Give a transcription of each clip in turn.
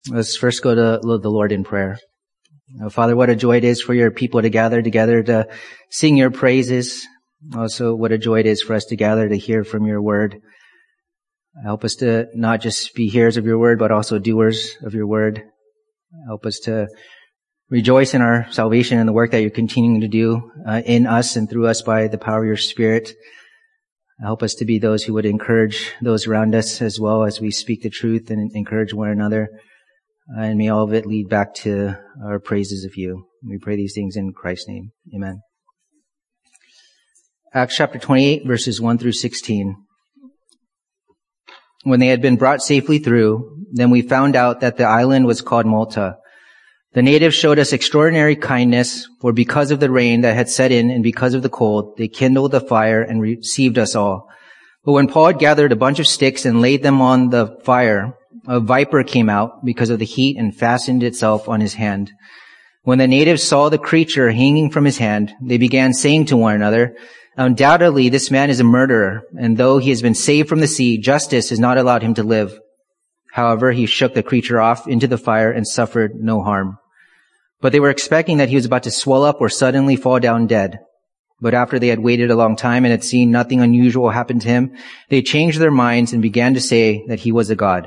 Let's first go to the Lord in prayer. Father, what a joy it is for your people to gather together to sing your praises. Also, what a joy it is for us to gather to hear from your word. Help us to not just be hearers of your word, but also doers of your word. Help us to rejoice in our salvation and the work that you're continuing to do in us and through us by the power of your Spirit. Help us to be those who would encourage those around us as well as we speak the truth and encourage one another. And may all of it lead back to our praises of you. We pray these things in Christ's name. Amen. Acts chapter 28, verses 1 through 16. When they had been brought safely through, then we found out that the island was called Malta. The natives showed us extraordinary kindness, for because of the rain that had set in and because of the cold, they kindled a fire and received us all. But when Paul had gathered a bunch of sticks and laid them on the fire, a viper came out because of the heat and fastened itself on his hand. When the natives saw the creature hanging from his hand, they began saying to one another, "Undoubtedly this man is a murderer, and though he has been saved from the sea, justice has not allowed him to live." However, he shook the creature off into the fire and suffered no harm. But they were expecting that he was about to swell up or suddenly fall down dead. But after they had waited a long time and had seen nothing unusual happen to him, they changed their minds and began to say that he was a god.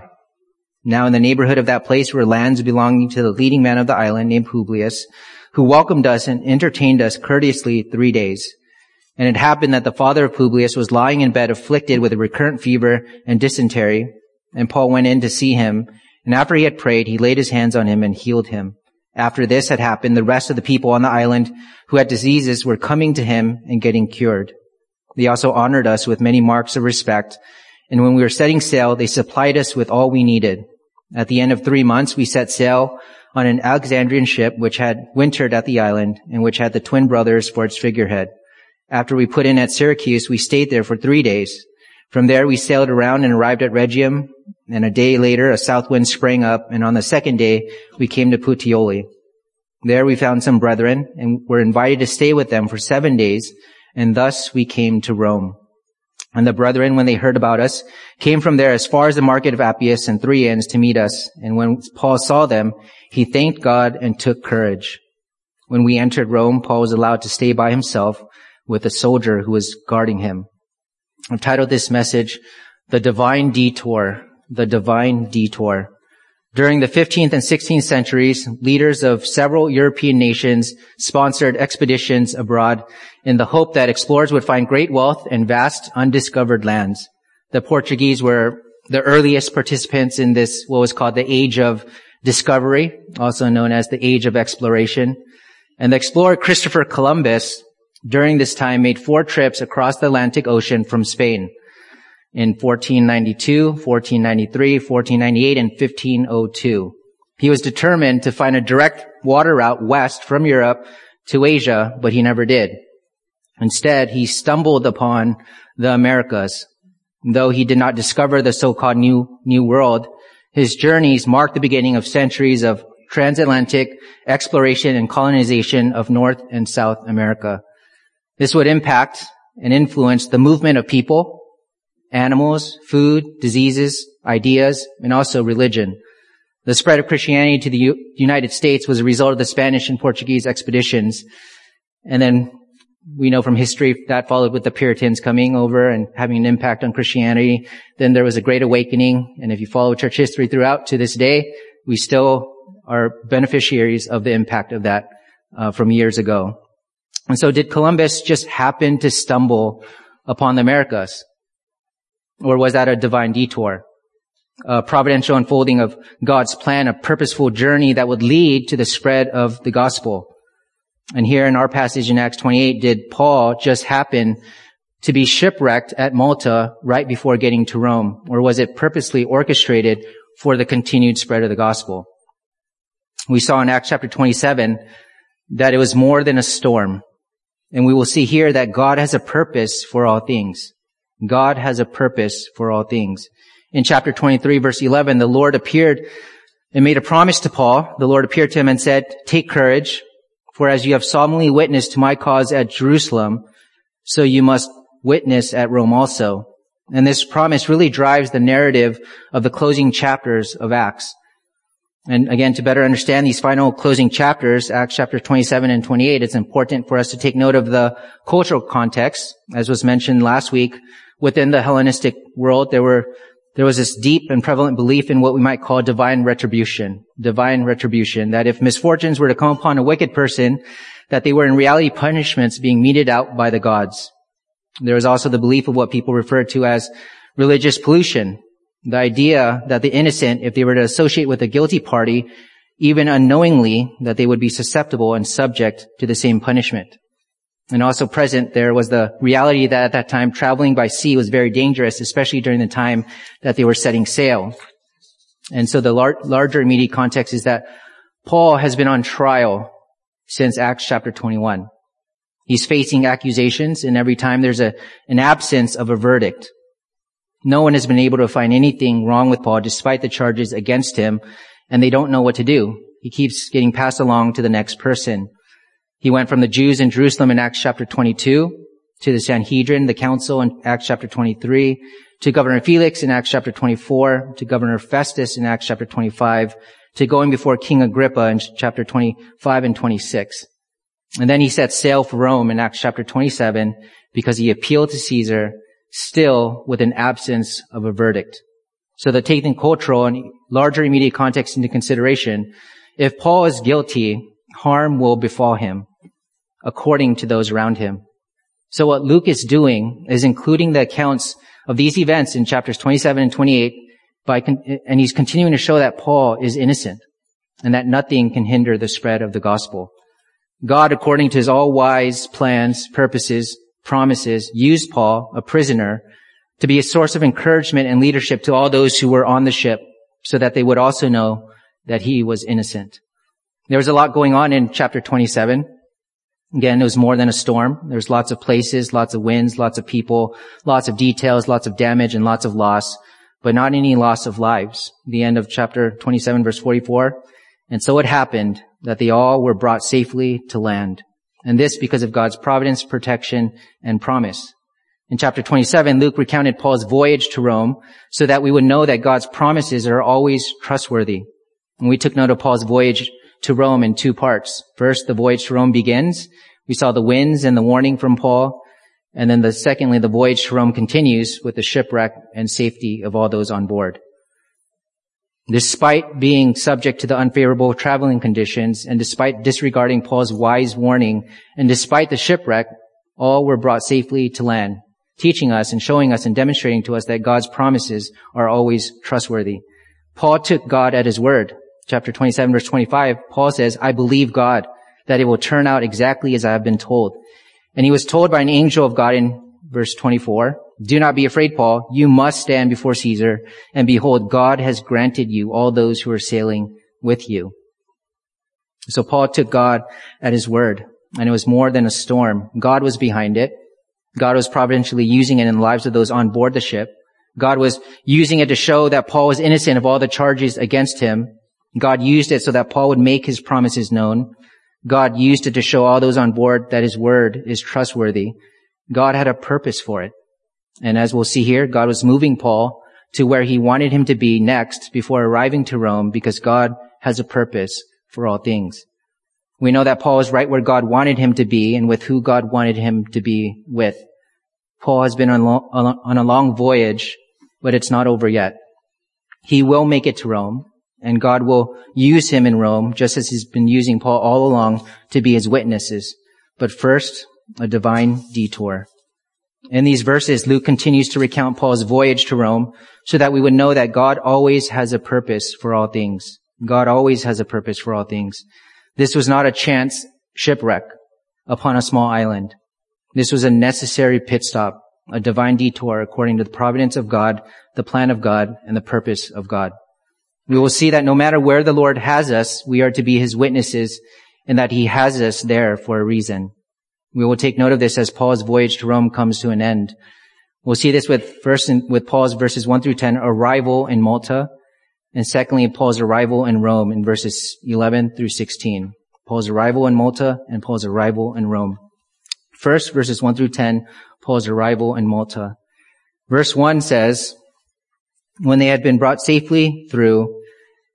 Now in the neighborhood of that place were lands belonging to the leading man of the island named Publius, who welcomed us and entertained us courteously 3 days. And it happened that the father of Publius was lying in bed afflicted with a recurrent fever and dysentery, and Paul went in to see him, and after he had prayed, he laid his hands on him and healed him. After this had happened, the rest of the people on the island who had diseases were coming to him and getting cured. They also honored us with many marks of respect, and when we were setting sail, they supplied us with all we needed. At the end of 3 months, we set sail on an Alexandrian ship which had wintered at the island and which had the twin brothers for its figurehead. After we put in at Syracuse, we stayed there for 3 days. From there, we sailed around and arrived at Rhegium, and a day later, a south wind sprang up, and on the second day, we came to Puteoli. There we found some brethren, and were invited to stay with them for 7 days, and thus we came to Rome. And the brethren, when they heard about us, came from there as far as the market of Appius and 3 inns to meet us. And when Paul saw them, he thanked God and took courage. When we entered Rome, Paul was allowed to stay by himself with a soldier who was guarding him. I've titled this message, The Divine Detour. The Divine Detour. During the 15th and 16th centuries, leaders of several European nations sponsored expeditions abroad in the hope that explorers would find great wealth and vast undiscovered lands. The Portuguese were the earliest participants in this, what was called the Age of Discovery, also known as the Age of Exploration. And the explorer Christopher Columbus, during this time, made 4 trips across the Atlantic Ocean from Spain in 1492, 1493, 1498, and 1502. He was determined to find a direct water route west from Europe to Asia, but he never did. Instead, he stumbled upon the Americas. Though he did not discover the so-called New World, his journeys marked the beginning of centuries of transatlantic exploration and colonization of North and South America. This would impact and influence the movement of people, animals, food, diseases, ideas, and also religion. The spread of Christianity to the United States was a result of the Spanish and Portuguese expeditions. And then we know from history that followed with the Puritans coming over and having an impact on Christianity. Then there was a Great Awakening. And if you follow church history throughout to this day, we still are beneficiaries of the impact of that from years ago. And so did Columbus just happen to stumble upon the Americas? Or was that a divine detour? A providential unfolding of God's plan, a purposeful journey that would lead to the spread of the gospel. And here in our passage in Acts 28, did Paul just happen to be shipwrecked at Malta right before getting to Rome? Or was it purposely orchestrated for the continued spread of the gospel? We saw in Acts chapter 27 that it was more than a storm. And we will see here that God has a purpose for all things. God has a purpose for all things. In chapter 23, verse 11, the Lord appeared and made a promise to Paul. The Lord appeared to him and said, "Take courage, for as you have solemnly witnessed to my cause at Jerusalem, so you must witness at Rome also." And this promise really drives the narrative of the closing chapters of Acts. And again, to better understand these final closing chapters, Acts chapter 27 and 28, it's important for us to take note of the cultural context. As was mentioned last week, within the Hellenistic world, there was this deep and prevalent belief in what we might call divine retribution. Divine retribution, that if misfortunes were to come upon a wicked person, that they were in reality punishments being meted out by the gods. There was also the belief of what people refer to as religious pollution. The idea that the innocent, if they were to associate with a guilty party, even unknowingly, that they would be susceptible and subject to the same punishment. And also present there was the reality that at that time traveling by sea was very dangerous, especially during the time that they were setting sail. And so the larger immediate context is that Paul has been on trial since Acts chapter 21. He's facing accusations, and every time there's an absence of a verdict. No one has been able to find anything wrong with Paul despite the charges against him, and they don't know what to do. He keeps getting passed along to the next person. He went from the Jews in Jerusalem in Acts chapter 22 to the Sanhedrin, the council in Acts chapter 23, to Governor Felix in Acts chapter 24, to Governor Festus in Acts chapter 25, to going before King Agrippa in chapter 25 and 26. And then he set sail for Rome in Acts chapter 27 because he appealed to Caesar, still with an absence of a verdict. So the taking cultural and larger immediate context into consideration, if Paul is guilty, harm will befall him according to those around him. So what Luke is doing is including the accounts of these events in chapters 27 and 28, and he's continuing to show that Paul is innocent and that nothing can hinder the spread of the gospel. God, according to his all-wise plans, purposes, promises, used Paul, a prisoner, to be a source of encouragement and leadership to all those who were on the ship so that they would also know that he was innocent. There was a lot going on in chapter 27. Again, it was more than a storm. There's lots of places, lots of winds, lots of people, lots of details, lots of damage, and lots of loss, but not any loss of lives. The end of chapter 27, verse 44. And so it happened that they all were brought safely to land. And this because of God's providence, protection, and promise. In chapter 27, Luke recounted Paul's voyage to Rome so that we would know that God's promises are always trustworthy. And we took note of Paul's voyage to Rome in two parts. First, the voyage to Rome begins. We saw the winds and the warning from Paul. And then secondly, the voyage to Rome continues with the shipwreck and safety of all those on board. Despite being subject to the unfavorable traveling conditions, and despite disregarding Paul's wise warning, and despite the shipwreck, all were brought safely to land, teaching us and showing us and demonstrating to us that God's promises are always trustworthy. Paul took God at his word. Chapter 27, verse 25, Paul says, I believe God, that it will turn out exactly as I have been told. And he was told by an angel of God in verse 24, do not be afraid, Paul. You must stand before Caesar. And behold, God has granted you all those who are sailing with you. So Paul took God at his word. And it was more than a storm. God was behind it. God was providentially using it in the lives of those on board the ship. God was using it to show that Paul was innocent of all the charges against him. God used it so that Paul would make his promises known. God used it to show all those on board that his word is trustworthy. God had a purpose for it. And as we'll see here, God was moving Paul to where he wanted him to be next before arriving to Rome because God has a purpose for all things. We know that Paul is right where God wanted him to be and with who God wanted him to be with. Paul has been on a long voyage, but it's not over yet. He will make it to Rome, and God will use him in Rome just as he's been using Paul all along to be his witnesses. But first, a divine detour. In these verses, Luke continues to recount Paul's voyage to Rome so that we would know that God always has a purpose for all things. God always has a purpose for all things. This was not a chance shipwreck upon a small island. This was a necessary pit stop, a divine detour according to the providence of God, the plan of God, and the purpose of God. We will see that no matter where the Lord has us, we are to be his witnesses and that he has us there for a reason. We will take note of this as Paul's voyage to Rome comes to an end. We'll see this with Paul's verses 1 through 10, arrival in Malta, and secondly, Paul's arrival in Rome in verses 11 through 16. Paul's arrival in Malta and Paul's arrival in Rome. First, verses 1 through 10, Paul's arrival in Malta. Verse 1 says, when they had been brought safely through,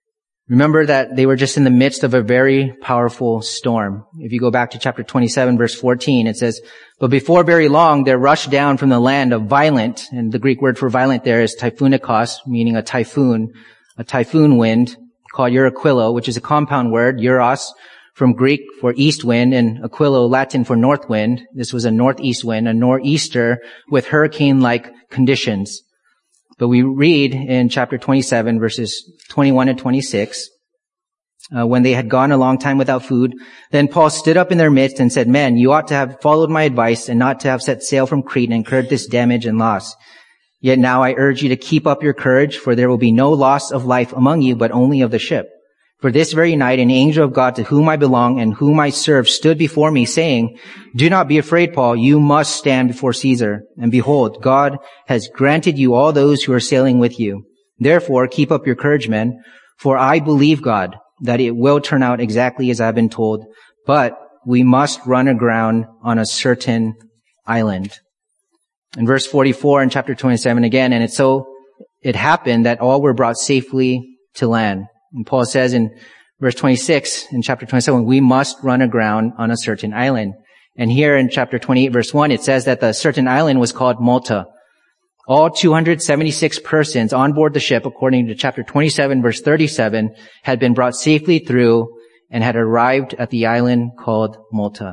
Remember that they were just in the midst of a very powerful storm. If you go back to chapter 27, verse 14, it says, "But before very long, there rushed down from the land a violent," and the Greek word for violent there is typhonikos, meaning a typhoon wind, called Euraquilo, which is a compound word, euros, from Greek for east wind, and aquilo, Latin for north wind. This was a northeast wind, a nor'easter with hurricane-like conditions. But we read in chapter 27, verses 21 and 26, when they had gone a long time without food, then Paul stood up in their midst and said, "Men, you ought to have followed my advice and not to have set sail from Crete and incurred this damage and loss. Yet now I urge you to keep up your courage, for there will be no loss of life among you, but only of the ship. For this very night an angel of God to whom I belong and whom I serve stood before me, saying, 'Do not be afraid, Paul, you must stand before Caesar. And behold, God has granted you all those who are sailing with you. Therefore keep up your courage, men, for I believe God, that it will turn out exactly as I have been told. But we must run aground on a certain island.'" In verse 44 in chapter 27 again, "And it happened that all were brought safely to land." And Paul says in verse 26 in chapter 27, "We must run aground on a certain island." And here in chapter 28 verse 1, it says that the certain island was called Malta. All 276 persons on board the ship, according to chapter 27 verse 37, had been brought safely through and had arrived at the island called Malta.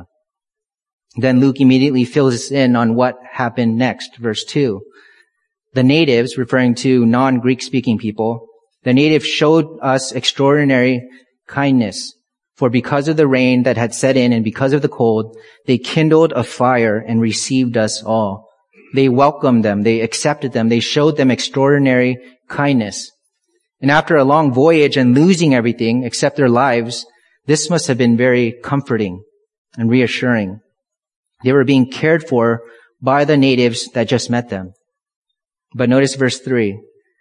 Then Luke immediately fills us in on what happened next, verse 2. The natives, referring to non-Greek speaking people, the natives showed us extraordinary kindness, for because of the rain that had set in and because of the cold, they kindled a fire and received us all. They welcomed them, they accepted them, they showed them extraordinary kindness. And after a long voyage and losing everything except their lives, this must have been very comforting and reassuring. They were being cared for by the natives that just met them. But notice verse 3.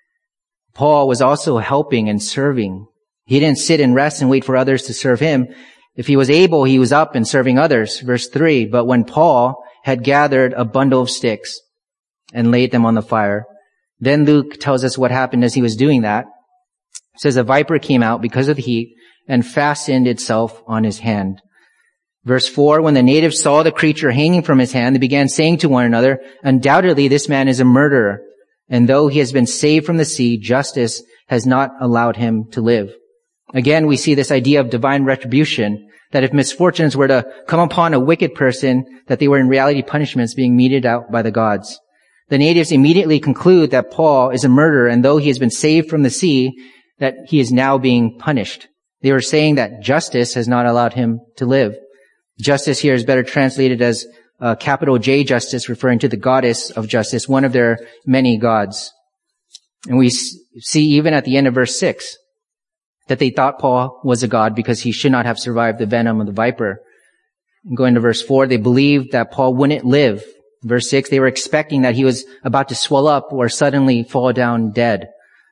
Paul was also helping and serving. He didn't sit and rest and wait for others to serve him. If he was able, he was up and serving others. Verse 3, "But when Paul had gathered a bundle of sticks and laid them on the fire," then Luke tells us what happened as he was doing that. It says, "A viper came out because of the heat and fastened itself on his hand." Verse 4, "When the natives saw the creature hanging from his hand, they began saying to one another, 'Undoubtedly this man is a murderer. And though he has been saved from the sea, justice has not allowed him to live.'" Again, we see this idea of divine retribution, that if misfortunes were to come upon a wicked person, that they were in reality punishments being meted out by the gods. The natives immediately conclude that Paul is a murderer, and though he has been saved from the sea, that he is now being punished. They were saying that justice has not allowed him to live. Justice here is better translated as capital J justice, referring to the goddess of justice, one of their many gods. And we see even at the end of verse 6 that they thought Paul was a god because he should not have survived the venom of the viper. And going to verse 4, they believed that Paul wouldn't live. Verse 6, they were expecting that he was about to swell up or suddenly fall down dead.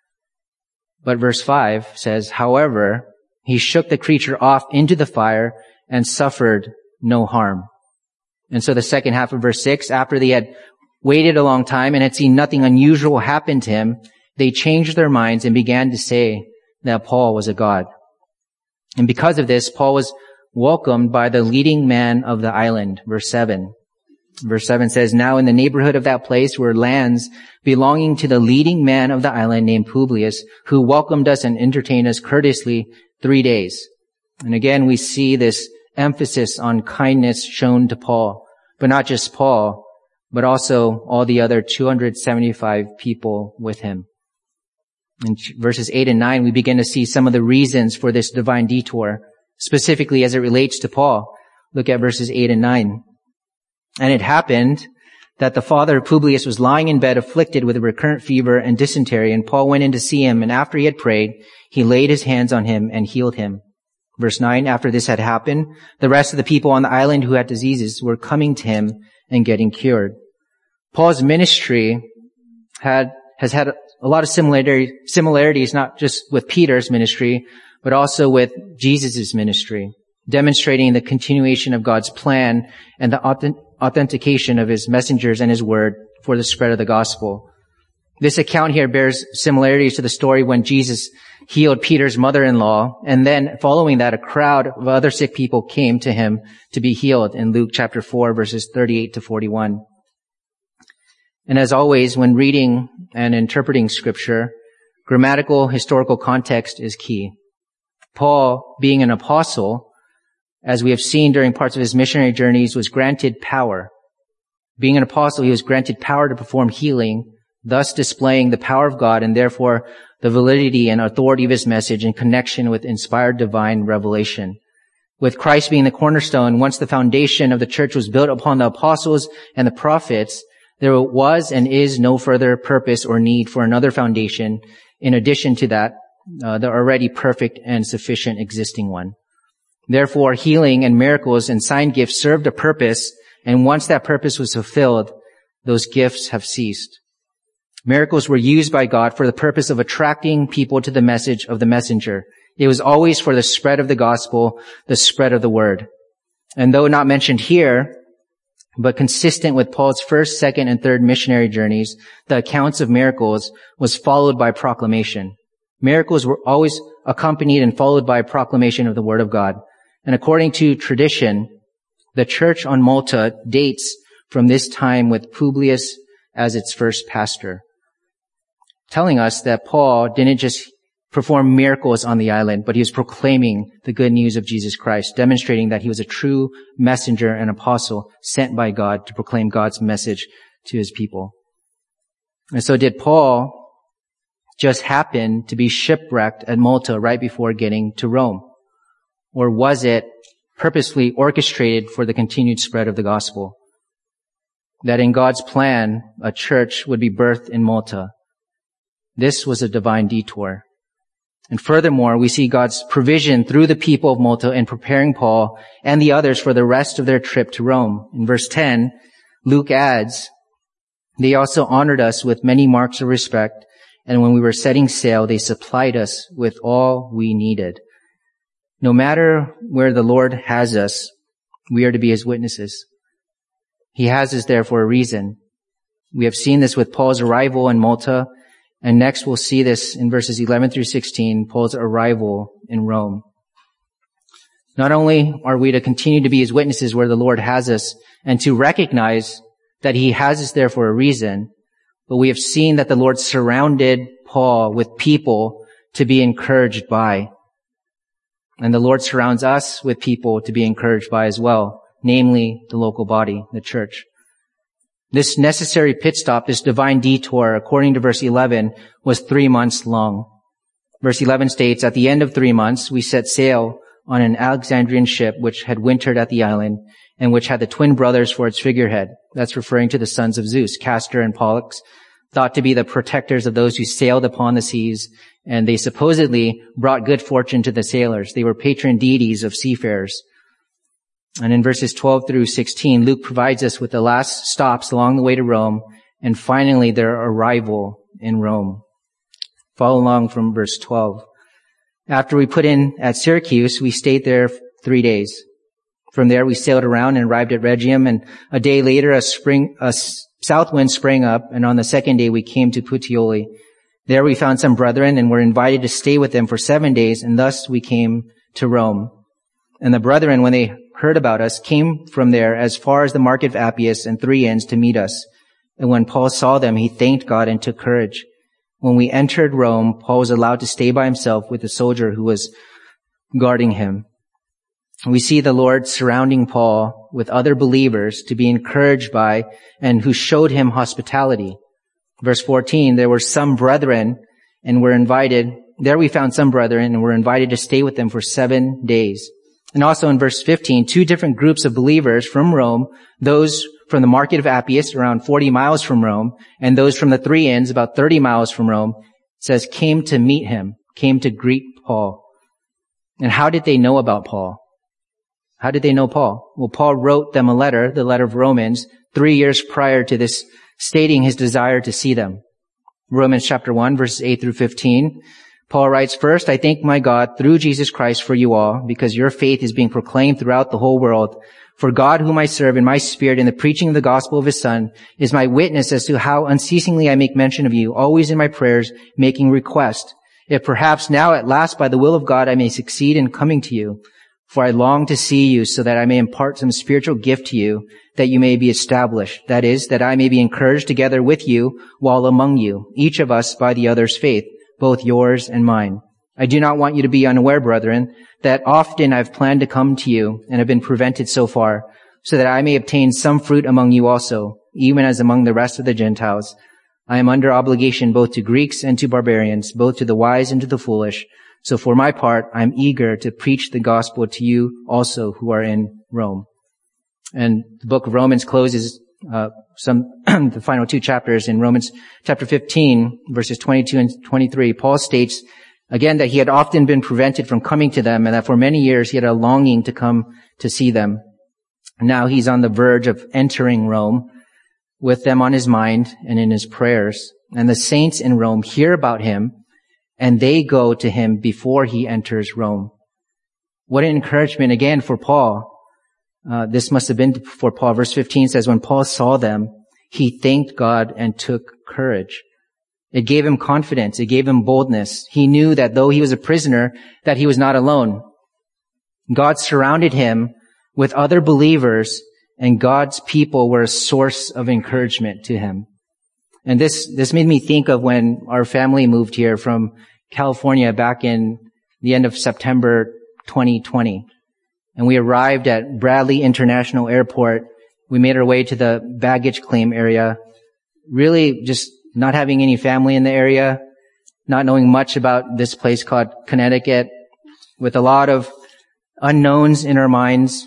But verse 5 says, "However, he shook the creature off into the fire and suffered no harm." And so the second half of verse 6, after they had waited a long time and had seen nothing unusual happen to him, they changed their minds and began to say that Paul was a god. And because of this, Paul was welcomed by the leading man of the island. Verse 7. Verse 7 says, "Now in the neighborhood of that place were lands belonging to the leading man of the island named Publius, who welcomed us and entertained us courteously 3 days." And again, we see this emphasis on kindness shown to Paul, but not just Paul, but also all the other 275 people with him. In verses 8 and 9, we begin to see some of the reasons for this divine detour, specifically as it relates to Paul. Look at verses 8 and 9. "And it happened that the father of Publius was lying in bed afflicted with a recurrent fever and dysentery, and Paul went in to see him, and after he had prayed, he laid his hands on him and healed him." Verse 9, "After this had happened, the rest of the people on the island who had diseases were coming to him and getting cured." Paul's ministry has had a lot of similarities, not just with Peter's ministry, but also with Jesus' ministry, demonstrating the continuation of God's plan and the authentication of his messengers and his word for the spread of the gospel. This account here bears similarities to the story when Jesus healed Peter's mother-in-law, and then following that, a crowd of other sick people came to him to be healed in Luke chapter 4, verses 38 to 41. And as always, when reading and interpreting scripture, grammatical, historical context is key. Paul, being an apostle, as we have seen during parts of his missionary journeys, was granted power. Being an apostle, he was granted power to perform healing, thus displaying the power of God and therefore the validity and authority of his message in connection with inspired divine revelation. With Christ being the cornerstone, once the foundation of the church was built upon the apostles and the prophets, there was and is no further purpose or need for another foundation in addition to that, the already perfect and sufficient existing one. Therefore, healing and miracles and sign gifts served a purpose, and once that purpose was fulfilled, those gifts have ceased. Miracles were used by God for the purpose of attracting people to the message of the messenger. It was always for the spread of the gospel, the spread of the word. And though not mentioned here, but consistent with Paul's first, second, and third missionary journeys, the accounts of miracles was followed by proclamation. Miracles were always accompanied and followed by a proclamation of the word of God. And according to tradition, the church on Malta dates from this time with Publius as its first pastor, telling us that Paul didn't just perform miracles on the island, but he was proclaiming the good news of Jesus Christ, demonstrating that he was a true messenger and apostle sent by God to proclaim God's message to his people. And so did Paul just happen to be shipwrecked at Malta right before getting to Rome? Or was it purposefully orchestrated for the continued spread of the gospel? That in God's plan, a church would be birthed in Malta. This was a divine detour. And furthermore, we see God's provision through the people of Malta in preparing Paul and the others for the rest of their trip to Rome. In verse 10, Luke adds, "They also honored us with many marks of respect, and when we were setting sail, they supplied us with all we needed." No matter where the Lord has us, we are to be his witnesses. He has us there for a reason. We have seen this with Paul's arrival in Malta, and next we'll see this in verses 11 through 16, Paul's arrival in Rome. Not only are we to continue to be his witnesses where the Lord has us and to recognize that he has us there for a reason, but we have seen that the Lord surrounded Paul with people to be encouraged by. And the Lord surrounds us with people to be encouraged by as well, namely the local body, the church. This necessary pit stop, this divine detour, according to verse 11, was 3 months long. Verse 11 states, "At the end of 3 months, we set sail on an Alexandrian ship which had wintered at the island and which had the twin brothers for its figurehead." That's referring to the sons of Zeus, Castor and Pollux, thought to be the protectors of those who sailed upon the seas, and they supposedly brought good fortune to the sailors. They were patron deities of seafarers. And in verses 12 through 16, Luke provides us with the last stops along the way to Rome, and finally their arrival in Rome. Follow along from verse 12. "After we put in at Syracuse, we stayed there 3 days. From there we sailed around and arrived at Rhegium, and a day later a south wind sprang up, and on the second day we came to Puteoli. There we found some brethren and were invited to stay with them for 7 days, and thus we came to Rome. And the brethren, when they heard about us, came from there as far as the market of Appius and 3 inns to meet us. And when Paul saw them, he thanked God and took courage. When we entered Rome, Paul was allowed to stay by himself with the soldier who was guarding him." We see the Lord surrounding Paul with other believers to be encouraged by and who showed him hospitality. Verse 14, "There were some brethren and were invited. There we found some brethren and were invited to stay with them for 7 days. And also in verse 15, 2 different groups of believers from Rome, those from the market of Appius, around 40 miles from Rome, and those from the 3 inns, about 30 miles from Rome, says came to meet him, came to greet Paul. And how did they know about Paul? How did they know Paul? Well, Paul wrote them a letter, the letter of Romans, 3 years prior to this, stating his desire to see them. Romans chapter 1, verses 8 through 15. Paul writes, "First, I thank my God through Jesus Christ for you all, because your faith is being proclaimed throughout the whole world. For God, whom I serve in my spirit in the preaching of the gospel of his Son, is my witness as to how unceasingly I make mention of you, always in my prayers, making request, if perhaps now at last by the will of God I may succeed in coming to you. For I long to see you so that I may impart some spiritual gift to you, that you may be established. That is, that I may be encouraged together with you while among you, each of us by the other's faith, both yours and mine. I do not want you to be unaware, brethren, that often I've planned to come to you and have been prevented so far, so that I may obtain some fruit among you also, even as among the rest of the Gentiles. I am under obligation both to Greeks and to barbarians, both to the wise and to the foolish. So for my part, I am eager to preach the gospel to you also who are in Rome." And the book of Romans closes the final two chapters. In Romans chapter 15, verses 22 and 23, Paul states again that he had often been prevented from coming to them, and that for many years he had a longing to come to see them. Now he's on the verge of entering Rome with them on his mind and in his prayers. And the saints in Rome hear about him, and they go to him before he enters Rome. What an encouragement again for Paul. This must have been for Paul. Verse 15 says, when Paul saw them, he thanked God and took courage. It gave him confidence. It gave him boldness. He knew that though he was a prisoner, that he was not alone. God surrounded him with other believers, and God's people were a source of encouragement to him. And this made me think of when our family moved here from California back in the end of September 2020. And we arrived at Bradley International Airport. We made our way to the baggage claim area, really just not having any family in the area, not knowing much about this place called Connecticut, with a lot of unknowns in our minds.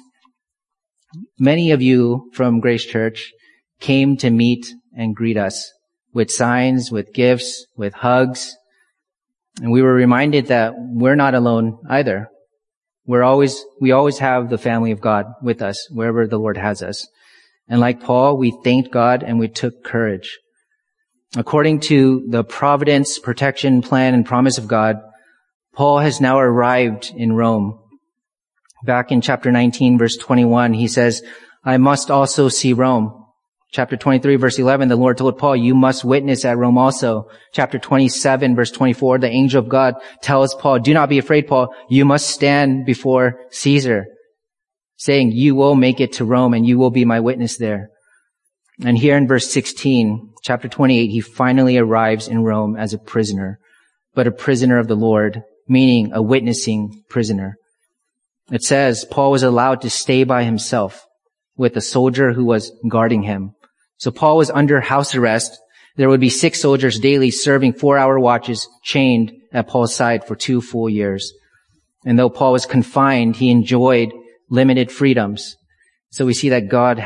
Many of you from Grace Church came to meet and greet us with signs, with gifts, with hugs. And we were reminded that we're not alone either. We always have the family of God with us wherever the Lord has us. And like Paul, we thanked God and we took courage. According to the providence, protection, plan, and promise of God, Paul has now arrived in Rome. Back in chapter 19, verse 21, he says, I must also see Rome. Chapter 23, verse 11, the Lord told Paul, you must witness at Rome also. Chapter 27, verse 24, the angel of God tells Paul, do not be afraid, Paul. You must stand before Caesar, saying, you will make it to Rome and you will be my witness there. And here in verse 16, chapter 28, he finally arrives in Rome as a prisoner, but a prisoner of the Lord, meaning a witnessing prisoner. It says Paul was allowed to stay by himself with a soldier who was guarding him. So Paul was under house arrest. There would be 6 soldiers daily serving 4-hour watches, chained at Paul's side for 2 full years. And though Paul was confined, he enjoyed limited freedoms. So we see that God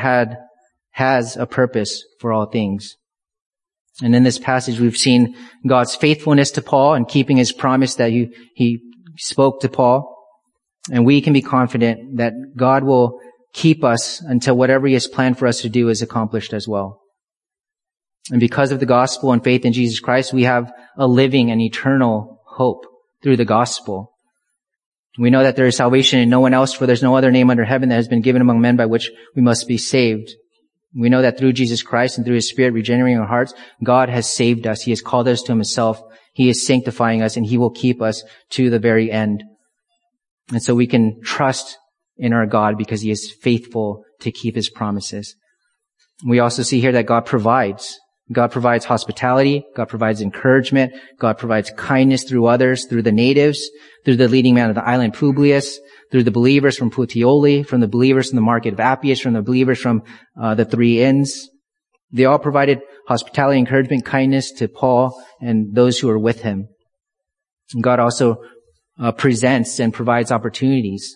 has a purpose for all things. And in this passage, we've seen God's faithfulness to Paul and keeping his promise that he spoke to Paul. And we can be confident that God will keep us until whatever he has planned for us to do is accomplished as well. And because of the gospel and faith in Jesus Christ, we have a living and eternal hope through the gospel. We know that there is salvation in no one else, for there's no other name under heaven that has been given among men by which we must be saved. We know that through Jesus Christ and through his Spirit regenerating our hearts, God has saved us. He has called us to himself. He is sanctifying us, and he will keep us to the very end. And so we can trust in our God because he is faithful to keep his promises. We also see here that God provides. God provides hospitality. God provides encouragement. God provides kindness through others, through the natives, through the leading man of the island Publius, through the believers from Puteoli, from the believers from the market of Appius, from the believers from the 3 Inns. They all provided hospitality, encouragement, kindness to Paul and those who are with him. And God also presents and provides opportunities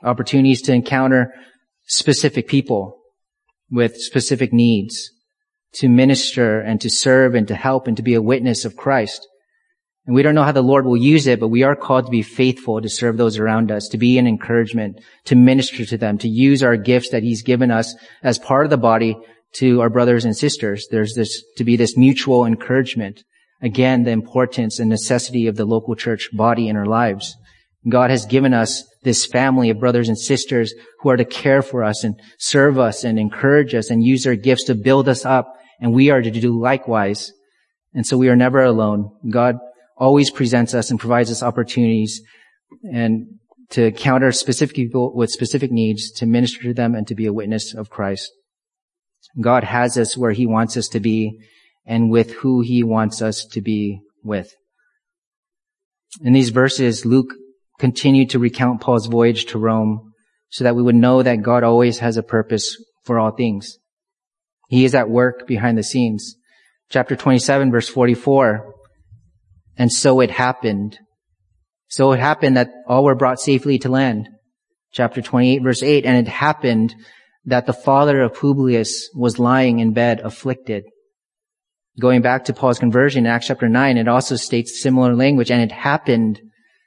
to encounter specific people with specific needs, to minister and to serve and to help and to be a witness of Christ. And we don't know how the Lord will use it, but we are called to be faithful to serve those around us, to be an encouragement, to minister to them, to use our gifts that he's given us as part of the body to our brothers and sisters. There's to be this mutual encouragement again, the importance and necessity of the local church body in our lives. God has given us this family of brothers and sisters who are to care for us and serve us and encourage us and use their gifts to build us up, and we are to do likewise. And so we are never alone. God always presents us and provides us opportunities and to encounter specific people with specific needs, to minister to them and to be a witness of Christ. God has us where He wants us to be and with who He wants us to be with. In these verses, Luke continued to recount Paul's voyage to Rome so that we would know that God always has a purpose for all things. He is at work behind the scenes. Chapter 27, verse 44. And so it happened. So it happened that all were brought safely to land. Chapter 28, verse 8. And it happened that the father of Publius was lying in bed afflicted. Going back to Paul's conversion in Acts chapter 9, it also states similar language. And it happened.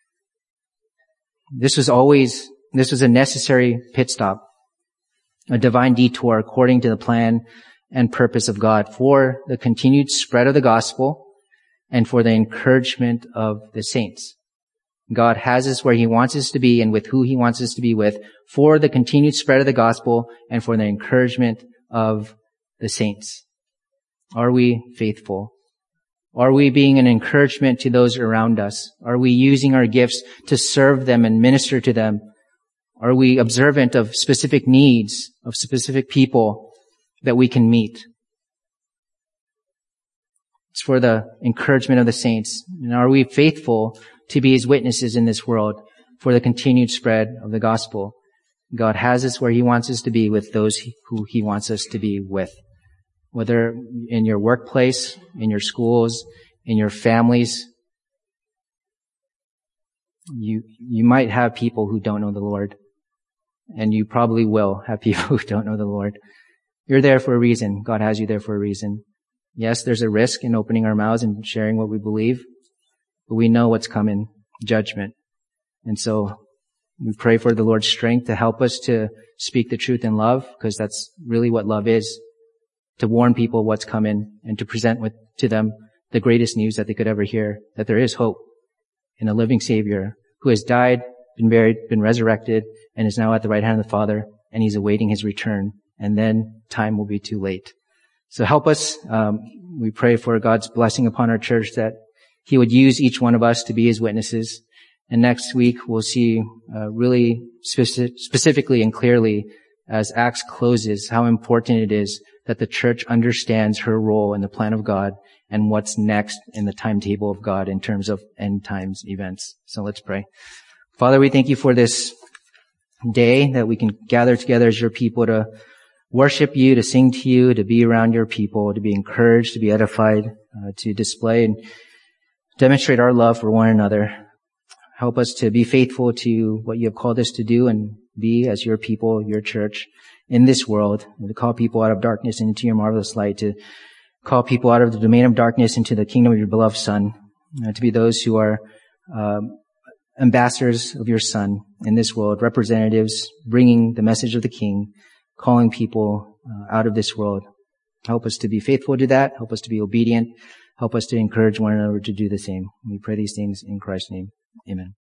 This was a necessary pit stop, a divine detour according to the plan and purpose of God for the continued spread of the gospel and for the encouragement of the saints. God has us where He wants us to be and with who He wants us to be with for the continued spread of the gospel and for the encouragement of the saints. Are we faithful? Are we being an encouragement to those around us? Are we using our gifts to serve them and minister to them? Are we observant of specific needs of specific people that we can meet? It's for the encouragement of the saints. And are we faithful to be His witnesses in this world for the continued spread of the gospel? God has us where He wants us to be with those who He wants us to be with. Whether in your workplace, in your schools, in your families, you might have people who don't know the Lord. And you probably will have people who don't know the Lord. You're there for a reason. God has you there for a reason. Yes, there's a risk in opening our mouths and sharing what we believe, but we know what's coming, judgment. And so we pray for the Lord's strength to help us to speak the truth in love, because that's really what love is. To warn people what's coming and to present to them the greatest news that they could ever hear, that there is hope in a living Savior who has died, been buried, been resurrected, and is now at the right hand of the Father, and He's awaiting His return, and then time will be too late. So help us. We pray for God's blessing upon our church, that He would use each one of us to be His witnesses. And next week we'll see really specifically and clearly, as Acts closes, how important it is that the church understands her role in the plan of God and what's next in the timetable of God in terms of end times events. So let's pray. Father, we thank You for this day that we can gather together as Your people to worship You, to sing to You, to be around Your people, to be encouraged, to be edified, to display and demonstrate our love for one another. Help us to be faithful to what You have called us to do and be as Your people, Your church in this world, and to call people out of darkness into Your marvelous light, to call people out of the domain of darkness into the kingdom of Your beloved Son, to be those who are ambassadors of Your Son in this world, representatives bringing the message of the King, calling people out of this world. Help us to be faithful to that. Help us to be obedient. Help us to encourage one another to do the same. We pray these things in Christ's name. Amen.